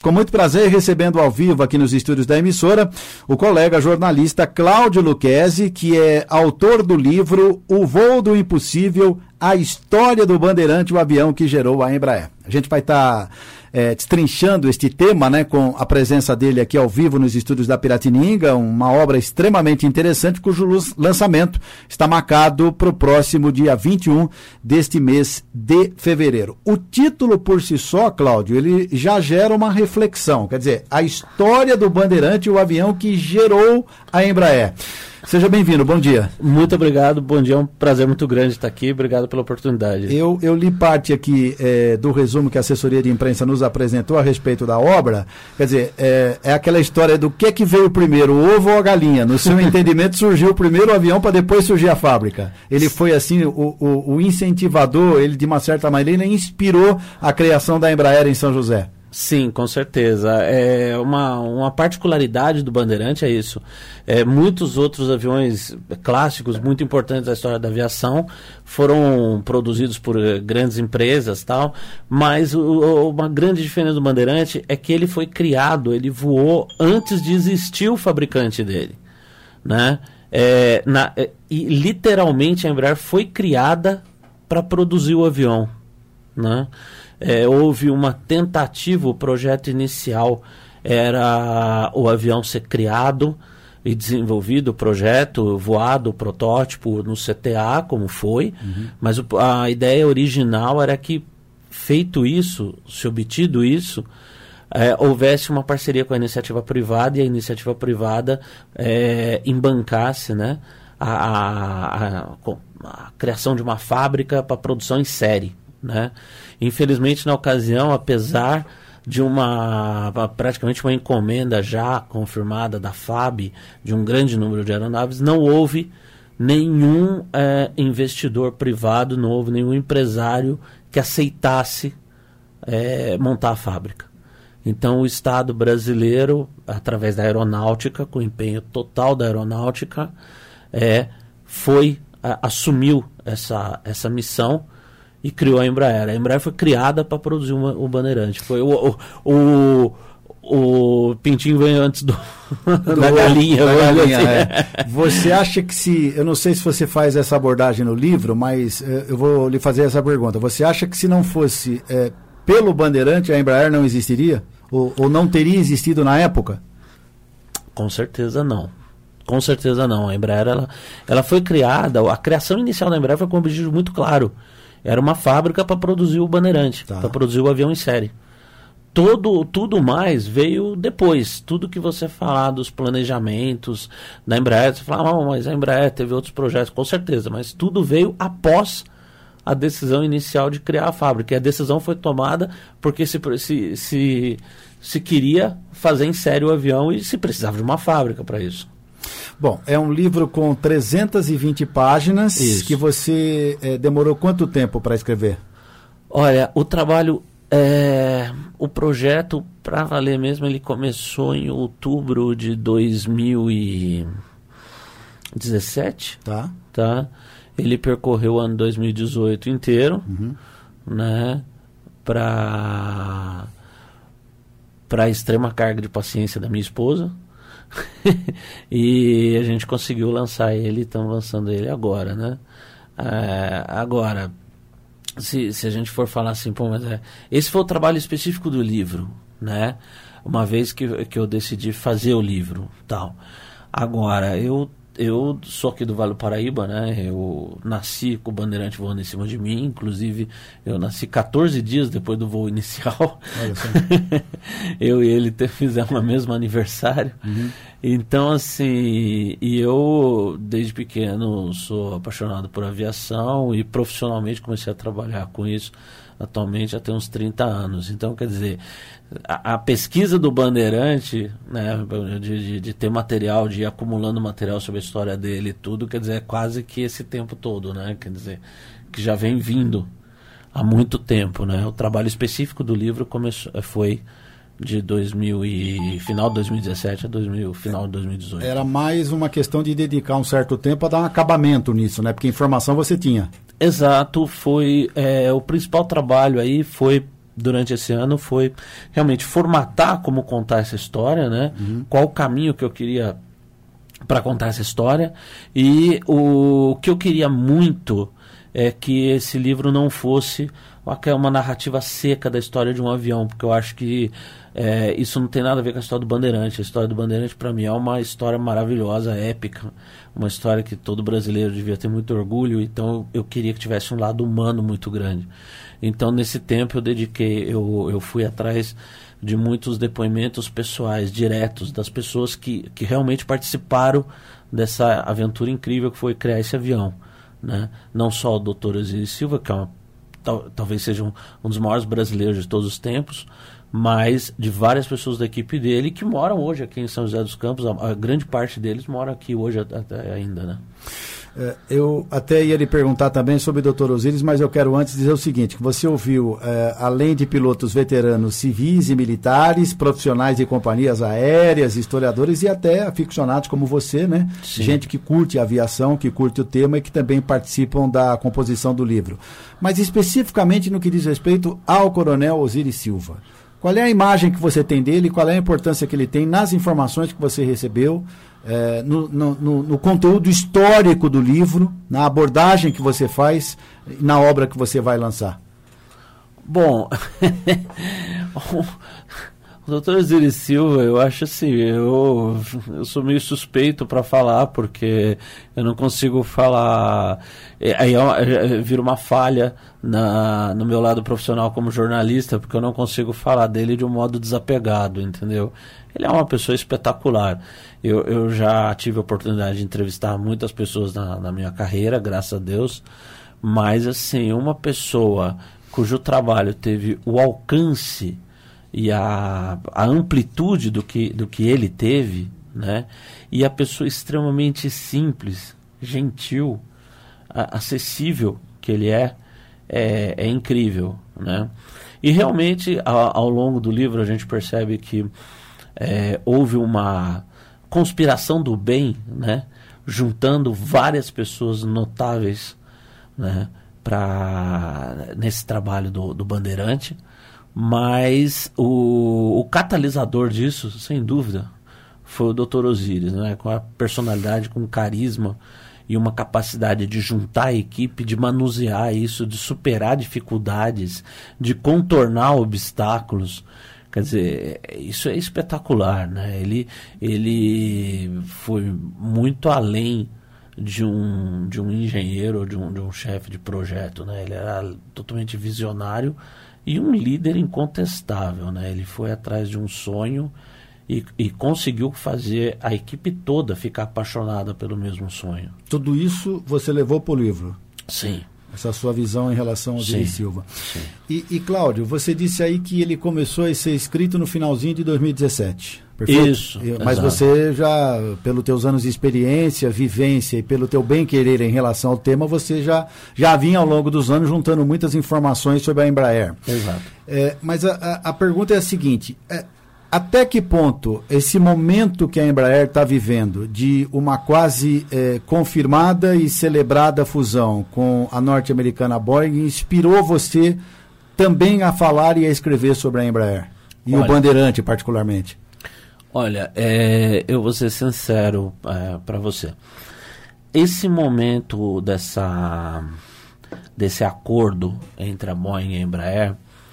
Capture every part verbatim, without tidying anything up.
com muito prazer recebendo ao vivo aqui nos estúdios da emissora o colega jornalista Cláudio Lucchesi, que é autor do livro O Voo do Impossível, a história do Bandeirante, o avião que gerou a Embraer. A gente vai estar tá, é, destrinchando este tema, né, com a presença dele aqui ao vivo nos estúdios da Piratininga, uma obra extremamente interessante, cujo lançamento está marcado para o próximo dia vinte e um deste mês de fevereiro. O título por si só, Cláudio, ele já gera uma reflexão, quer dizer, a história do Bandeirante, o avião que gerou a Embraer. Seja bem-vindo, bom dia. Muito obrigado, bom dia, é um prazer muito grande estar aqui, obrigado pela oportunidade. Eu, eu li parte aqui é, do resumo que a assessoria de imprensa nos apresentou a respeito da obra, quer dizer, é, é aquela história do que é que veio primeiro, o ovo ou a galinha? No seu entendimento surgiu primeiro o avião para depois surgir a fábrica. Ele foi assim, o, o, o incentivador, ele de uma certa maneira inspirou a criação da Embraer em São José. Sim, com certeza. É uma, uma particularidade do Bandeirante é isso. É, muitos outros aviões clássicos, muito importantes da história da aviação, foram produzidos por grandes empresas, tal, mas o, uma grande diferença do Bandeirante é que ele foi criado, ele voou antes de existir o fabricante dele, né? É, na, é, e literalmente a Embraer foi criada para produzir o avião, né? É, houve uma tentativa, o projeto inicial era o avião ser criado e desenvolvido, o projeto, voado, o protótipo no C T A, como foi, uhum. Mas o, a ideia original era que, feito isso, se obtido isso, é, houvesse uma parceria com a iniciativa privada e a iniciativa privada é, embancasse, né, a, a, a, a criação de uma fábrica para produção em série, né? Infelizmente, na ocasião, apesar de uma praticamente uma encomenda já confirmada da F A B de um grande número de aeronaves, não houve nenhum é, investidor privado, não houve nenhum empresário que aceitasse é, montar a fábrica. Então o Estado brasileiro, através da aeronáutica, com empenho total da aeronáutica, é, foi, a, assumiu essa, essa missão e criou a Embraer. A Embraer foi criada para produzir uma, o Bandeirante. Foi o, o, o, o pintinho veio antes do, do da galinha. Da galinha assim. É. Você acha que se... Eu não sei se você faz essa abordagem no livro, mas eh, eu vou lhe fazer essa pergunta. Você acha que se não fosse eh, pelo Bandeirante, a Embraer não existiria? Ou, ou não teria existido na época? Com certeza não. Com certeza não. A Embraer ela, ela foi criada... A criação inicial da Embraer foi com um objetivo muito claro. Era uma fábrica para produzir o Bandeirante, tá. Para produzir o avião em série. Todo, tudo mais veio depois. Tudo que você falar dos planejamentos da Embraer, você fala, ah, mas a Embraer teve outros projetos, com certeza, mas tudo veio após a decisão inicial de criar a fábrica. E a decisão foi tomada porque se, se, se, se queria fazer em série o avião e se precisava de uma fábrica para isso. Bom, é um livro com trezentas e vinte páginas. Isso. Que você é, demorou quanto tempo para escrever? Olha, o trabalho, é, o projeto, para valer mesmo, ele começou em outubro de dois mil e dezessete. Tá. Tá? Ele percorreu o ano dois mil e dezoito inteiro, uhum. Né, para para extrema carga de paciência da minha esposa. E a gente conseguiu lançar ele, estamos lançando ele agora, né? É, agora, se, se a gente for falar assim, pô, mas é, esse foi o trabalho específico do livro, né? Uma vez que, que eu decidi fazer o livro, tal. Agora, eu eu sou aqui do Vale do Paraíba, né? Eu nasci com o Bandeirante voando em cima de mim, inclusive eu nasci quatorze dias depois do voo inicial. Eu e ele te, fizemos o mesmo aniversário. Uhum. Então, assim, e eu desde pequeno sou apaixonado por aviação e profissionalmente comecei a trabalhar com isso atualmente já tem uns trinta anos. Então, quer dizer, a, a pesquisa do Bandeirante, né, de, de, de ter material, de ir acumulando material sobre a história dele e tudo, quer dizer, é quase que esse tempo todo, né? Quer dizer, que já vem vindo há muito tempo, né? O trabalho específico do livro começou, foi de dois mil e final de dois mil e dezessete a dois mil, final de dois mil e dezoito. Era mais uma questão de dedicar um certo tempo a dar um acabamento nisso, né? Porque informação você tinha. Exato, foi é, o principal trabalho aí foi durante esse ano foi realmente formatar como contar essa história, né? Uhum. Qual o caminho que eu queria para contar essa história, e o que eu queria muito é que esse livro não fosse uma narrativa seca da história de um avião, porque eu acho que é, isso não tem nada a ver com a história do Bandeirante. A história do Bandeirante, para mim, é uma história maravilhosa, épica, uma história que todo brasileiro devia ter muito orgulho, então eu queria que tivesse um lado humano muito grande. Então, nesse tempo, eu dediquei, eu, eu fui atrás de muitos depoimentos pessoais, diretos, das pessoas que, que realmente participaram dessa aventura incrível que foi criar esse avião, né? Não só o doutor Osiris Silva, que é uma, tal, talvez seja um, um dos maiores brasileiros de todos os tempos, mas de várias pessoas da equipe dele que moram hoje aqui em São José dos Campos. A, a grande parte deles mora aqui hoje até ainda, né? É, eu até ia lhe perguntar também sobre o doutor Osiris, mas eu quero antes dizer o seguinte, que você ouviu, é, além de pilotos veteranos civis e militares, profissionais de companhias aéreas, historiadores e até aficionados como você, né? Sim. Gente que curte a aviação, que curte o tema e que também participam da composição do livro. Mas especificamente no que diz respeito ao coronel Osiris Silva. Qual é a imagem que você tem dele, qual é a importância que ele tem nas informações que você recebeu, é, no, no, no, no conteúdo histórico do livro, na abordagem que você faz, na obra que você vai lançar? Bom, o doutor Osiris Silva, eu acho assim, eu, eu sou meio suspeito para falar, porque eu não consigo falar, aí é, vira uma falha na, no meu lado profissional como jornalista, porque eu não consigo falar dele de um modo desapegado, entendeu? Ele é uma pessoa espetacular. Eu, eu já tive a oportunidade de entrevistar muitas pessoas na, na minha carreira, graças a Deus, mas assim, uma pessoa cujo trabalho teve o alcance e a, a amplitude do que, do que ele teve, né? E a pessoa extremamente simples, gentil, a, acessível que ele é, é, é incrível, né? E realmente, a, ao longo do livro, a gente percebe que é, houve uma conspiração do bem, né? Juntando várias pessoas notáveis, né? Pra, nesse trabalho do, do Bandeirante. Mas o, o catalisador disso, sem dúvida, foi o doutor Osiris, né? Com a personalidade, com carisma e uma capacidade de juntar a equipe, de manusear isso, de superar dificuldades, de contornar obstáculos. Quer dizer, isso é espetacular, né? Ele, ele foi muito além de um, de um engenheiro ou de um, de um chefe de projeto, né? Ele era totalmente visionário e um líder incontestável, né? Ele foi atrás de um sonho e, e conseguiu fazer a equipe toda ficar apaixonada pelo mesmo sonho. Tudo isso você levou para o livro? Sim. Essa sua visão em relação ao Osiris Silva. Sim. E, e, Cláudio, você disse aí que ele começou a ser escrito no finalzinho de dois mil e dezessete. Perfeito? Isso. Mas exato. Você já, pelos teus anos de experiência, vivência e pelo teu bem-querer em relação ao tema, você já, já vinha ao longo dos anos juntando muitas informações sobre a Embraer. Exato. É, mas a, a, a pergunta é a seguinte, é, até que ponto esse momento que a Embraer está vivendo de uma quase é, confirmada e celebrada fusão com a norte-americana Boeing inspirou você também a falar e a escrever sobre a Embraer? E Olha, o Bandeirante, particularmente? Olha, é, eu vou ser sincero é, para você. Esse momento dessa, desse acordo entre a Boeing e a Embraer,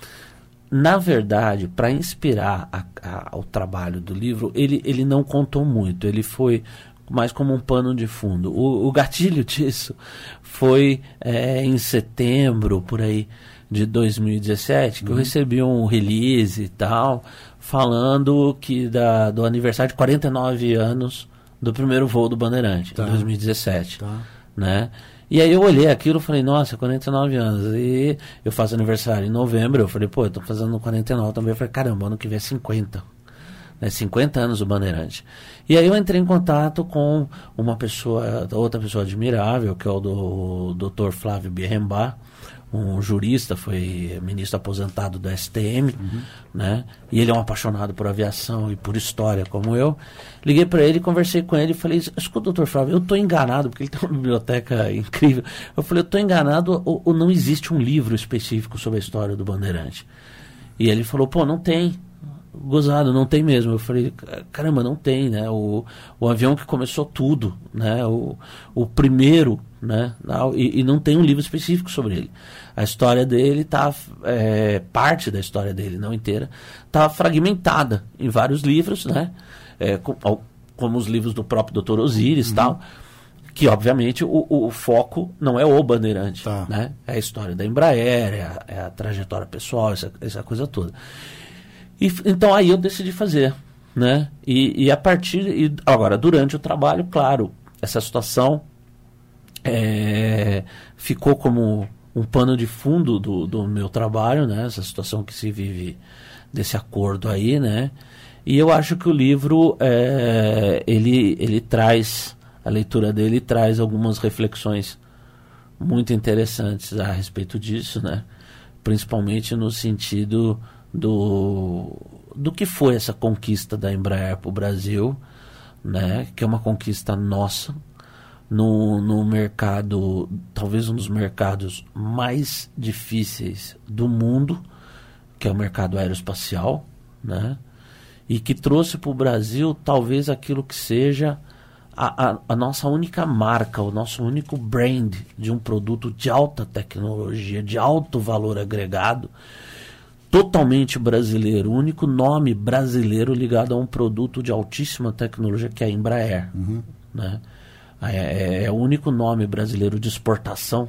na verdade, para inspirar a, a, o trabalho do livro, ele, ele não contou muito, ele foi mais como um pano de fundo. O, o gatilho disso foi é, em setembro, por aí, de dois mil e dezessete, que uhum. eu recebi um release e tal, falando que da, do aniversário de quarenta e nove anos do primeiro voo do Bandeirante, tá. em dois mil e dezessete. Tá. Né? E aí eu olhei aquilo e falei, nossa, quarenta e nove anos. E eu faço aniversário em novembro, eu falei, pô, eu tô fazendo quarenta e nove também. Eu falei, caramba, ano que vem é cinquenta. Né? cinquenta anos do Bandeirante. E aí eu entrei em contato com uma pessoa, outra pessoa admirável, que é o do doutor Flávio Birrembá, um jurista, foi ministro aposentado do S T M, uhum. né? E ele é um apaixonado por aviação e por história, como eu. Liguei para ele, conversei com ele e falei, escuta, doutor Flávio, eu estou enganado, porque ele tem uma biblioteca incrível. Eu falei, eu estou enganado ou, ou não existe um livro específico sobre a história do Bandeirante? E ele falou, pô, não tem. Gozado, não tem mesmo. Eu falei, caramba, não tem, né? O, o avião que começou tudo, né? O, o primeiro, né? E, e não tem um livro específico sobre ele. A história dele tá, é, parte da história dele, não inteira, tá fragmentada em vários livros, né? É, com, como os livros do próprio doutor Osiris e uhum. tal, que obviamente o, o foco não é o Bandeirante, tá. né? É a história da Embraer, é a, é a trajetória pessoal, essa, essa coisa toda. E, então aí eu decidi fazer, né? E, e a partir... E agora, durante o trabalho, claro, essa situação é, ficou como um pano de fundo do, do meu trabalho, né? Essa situação que se vive desse acordo aí, né? E eu acho que o livro, é, ele, ele traz... A leitura dele traz algumas reflexões muito interessantes a respeito disso, né? Principalmente no sentido... Do, do que foi essa conquista da Embraer para o Brasil, né, que é uma conquista nossa, no, no mercado, talvez um dos mercados mais difíceis do mundo, que é o mercado aeroespacial, né, e que trouxe para o Brasil talvez aquilo que seja a, a, a nossa única marca, o nosso único brand de um produto de alta tecnologia, de alto valor agregado, totalmente brasileiro, o único nome brasileiro ligado a um produto de altíssima tecnologia, que é a Embraer. Uhum. Né? É, é, é o único nome brasileiro de exportação.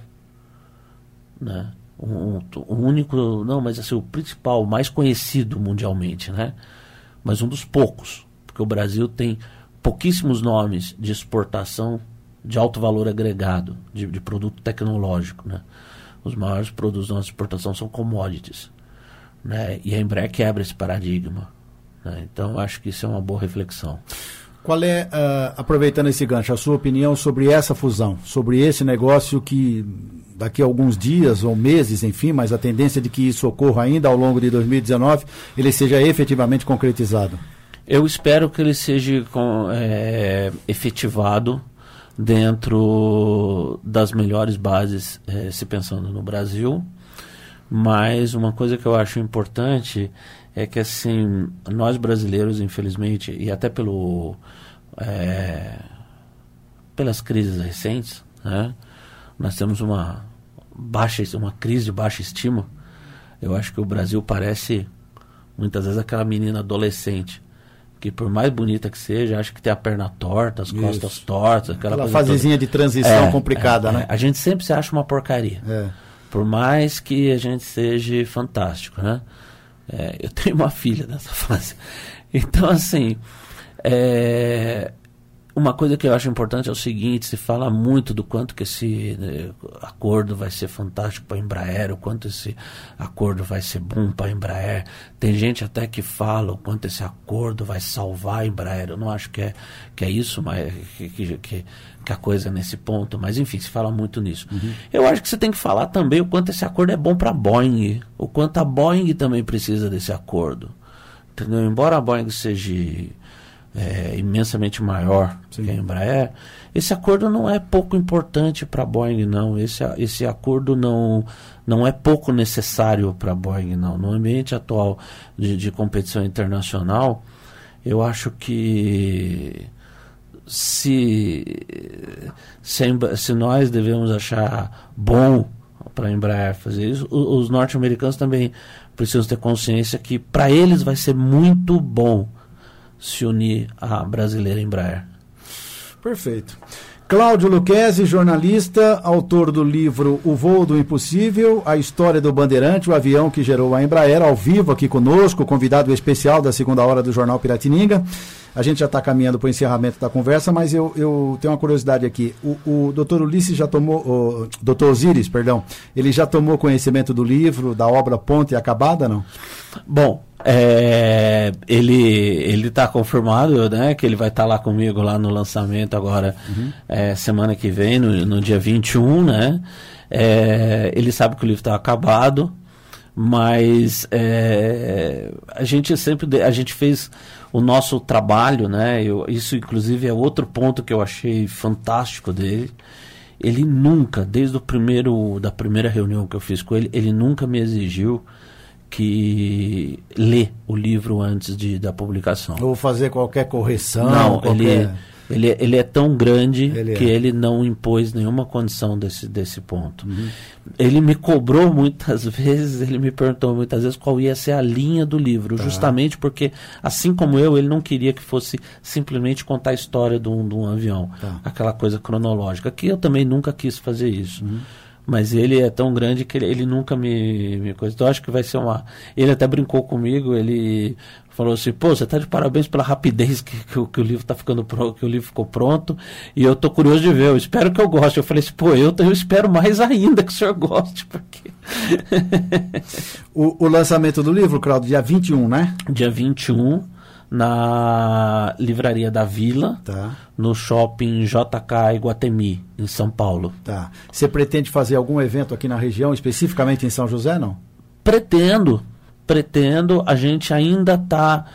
Né? Um, um único, não, mas assim, o principal, o mais conhecido mundialmente, né? Mas um dos poucos, porque o Brasil tem pouquíssimos nomes de exportação de alto valor agregado, de, de produto tecnológico. Né? Os maiores produtos da nossa exportação são commodities. Né? E a Embraer quebra esse paradigma. Né? Então, acho que isso é uma boa reflexão. Qual é, uh, aproveitando esse gancho, a sua opinião sobre essa fusão, sobre esse negócio que daqui a alguns dias ou meses, enfim, mas a tendência de que isso ocorra ainda ao longo de dois mil e dezenove, ele seja efetivamente concretizado? Eu espero que ele seja com, é, efetivado dentro das melhores bases, é, se pensando no Brasil. Mas uma coisa que eu acho importante é que, assim, nós brasileiros, infelizmente, e até pelo, é, pelas crises recentes, né, nós temos uma, baixa, uma crise de baixa estima. Eu acho que o Brasil parece, muitas vezes, aquela menina adolescente, que por mais bonita que seja, acha que tem a perna torta, as costas Isso. tortas. Aquela, aquela fasezinha toda. De transição é, complicada, é, né? É, a gente sempre se acha uma porcaria. É. Por mais que a gente seja fantástico, né? É, eu tenho uma filha nessa fase. Então, assim, é, uma coisa que eu acho importante é o seguinte: se fala muito do quanto que esse né, acordo vai ser fantástico para a Embraer, o quanto esse acordo vai ser bom para a Embraer. Tem gente até que fala o quanto esse acordo vai salvar a Embraer. Eu não acho que é, que é isso, mas que, que, que, que a coisa é nesse ponto. Mas, enfim, se fala muito nisso. Uhum. Eu acho que você tem que falar também o quanto esse acordo é bom para a Boeing, o quanto a Boeing também precisa desse acordo. Entendeu? Embora a Boeing seja... É, imensamente maior Sim. que a Embraer, esse acordo não é pouco importante para a Boeing, não. Esse, esse acordo não, não é pouco necessário para a Boeing, não. No ambiente atual de, de competição internacional, eu acho que se, se, se nós devemos achar bom para a Embraer fazer isso, os, os norte-americanos também precisam ter consciência que para eles vai ser muito bom se unir à brasileira Embraer. Perfeito. Cláudio Lucchesi, jornalista, autor do livro O Voo do Impossível, a história do Bandeirante, o avião que gerou a Embraer, ao vivo aqui conosco, convidado especial da segunda hora do Jornal Piratininga. A gente já está caminhando para o encerramento da conversa, mas eu, eu tenho uma curiosidade aqui. O, o doutor Ulisses já tomou, o doutor Osiris, perdão, ele já tomou conhecimento do livro, da obra Ponte Acabada, não? Bom, é, ele ele está confirmado, né, que ele vai estar tá lá comigo lá no lançamento agora, uhum. é, semana que vem, no, no dia vinte e um, né? É, ele sabe que o livro está acabado, mas é, a gente sempre a gente fez o nosso trabalho, né? Eu, isso inclusive é outro ponto que eu achei fantástico dele. Ele nunca, desde o primeiro da primeira reunião que eu fiz com ele, ele nunca me exigiu que lê o livro antes de, da publicação. Ou fazer qualquer correção. Não, qualquer... ele, ele, ele é tão grande ele que é. ele não impôs nenhuma condição desse, desse ponto. Uhum. Ele me cobrou muitas vezes, ele me perguntou muitas vezes qual ia ser a linha do livro, tá. justamente porque, assim como eu, ele não queria que fosse simplesmente contar a história de um, de um avião, tá. aquela coisa cronológica, que eu também nunca quis fazer isso. Uhum. Mas ele é tão grande que ele, ele nunca me, me coisa. Então, acho que vai ser uma... Ele até brincou comigo, ele falou assim, pô, você está de parabéns pela rapidez que, que, que o livro tá ficando pronto, que o livro ficou pronto, e eu tô curioso de ver, eu espero que eu goste. Eu falei assim, pô, eu, eu espero mais ainda que o senhor goste, porque... o, o lançamento do livro, Cláudio, dia vinte e um, né? Dia vinte e um, na Livraria da Vila, tá. no shopping J K Iguatemi, em São Paulo. Tá. Você pretende fazer algum evento aqui na região, especificamente em São José, não? Pretendo, pretendo. A gente ainda está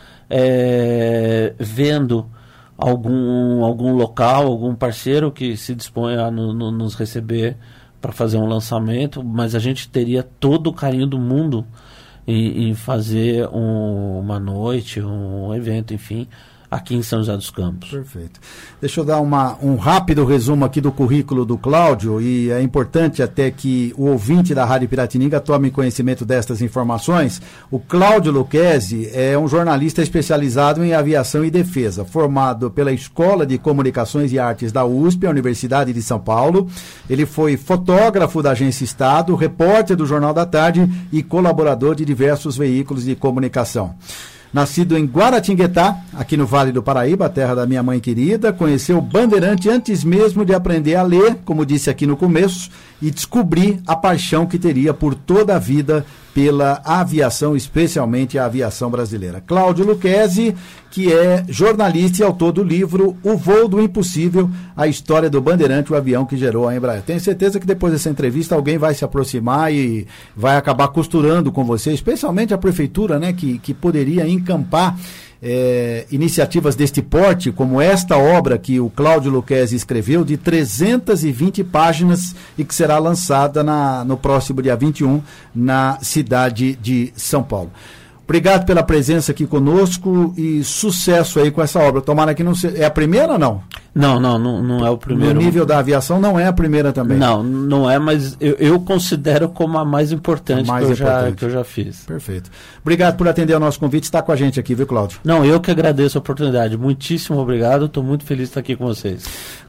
é, vendo algum, algum local, algum parceiro que se dispõe a no, no, nos receber para fazer um lançamento, mas a gente teria todo o carinho do mundo Em, em fazer um, uma noite, um evento, enfim, aqui em São José dos Campos. Perfeito. Deixa eu dar uma, um rápido resumo aqui do currículo do Cláudio, e é importante até que o ouvinte da Rádio Piratininga tome conhecimento destas informações. O Cláudio Lucchesi é um jornalista especializado em aviação e defesa, formado pela Escola de Comunicações e Artes da U S P, a Universidade de São Paulo. Ele foi fotógrafo da Agência Estado, repórter do Jornal da Tarde e colaborador de diversos veículos de comunicação. Nascido em Guaratinguetá, aqui no Vale do Paraíba, a terra da minha mãe querida, conheceu o Bandeirante antes mesmo de aprender a ler, como disse aqui no começo, e descobrir a paixão que teria por toda a vida pela aviação, especialmente a aviação brasileira. Cláudio Lucchesi, que é jornalista e autor do livro O Voo do Impossível, a história do Bandeirante, o avião que gerou a Embraer. Tenho certeza que depois dessa entrevista alguém vai se aproximar e vai acabar costurando com você, especialmente a prefeitura, né, que, que poderia encampar É, iniciativas deste porte, como esta obra que o Cláudio Lucchesi escreveu, de trezentas e vinte páginas, e que será lançada na, no próximo dia vinte e um, na cidade de São Paulo. Obrigado pela presença aqui conosco e sucesso aí com essa obra. Tomara que não seja... É a primeira ou não? Não, não, não, não é o primeiro. No nível da aviação não é a primeira também? Não, não é, mas eu, eu considero como a mais importante, a mais que, eu importante. Já, que eu já fiz. Perfeito. Obrigado por atender ao nosso convite e estar com a gente aqui, viu, Cláudio? Não, eu que agradeço a oportunidade. Muitíssimo obrigado, estou muito feliz de estar aqui com vocês.